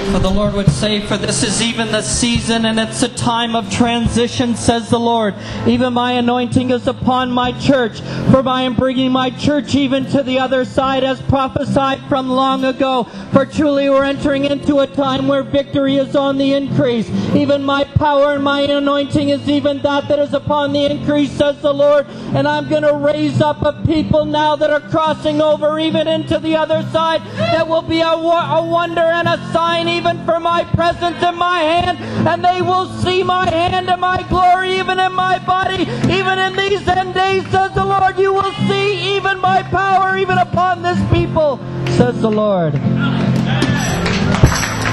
For the Lord would say, for this is even the season and it's a time of transition, says the Lord. Even my anointing is upon my church, for I am bringing my church even to the other side as prophesied from long ago. For truly we're entering into a time where victory is on the increase. Even my power and my anointing is even that is upon the increase, says the Lord. And I'm going to raise up a people now that are crossing over even into the other side. That will be a wonder and a sign even for my presence in my hand. And they will see my hand and my glory even in my body. Even in these end days, says the Lord, you will see even my power even upon this people, says the Lord.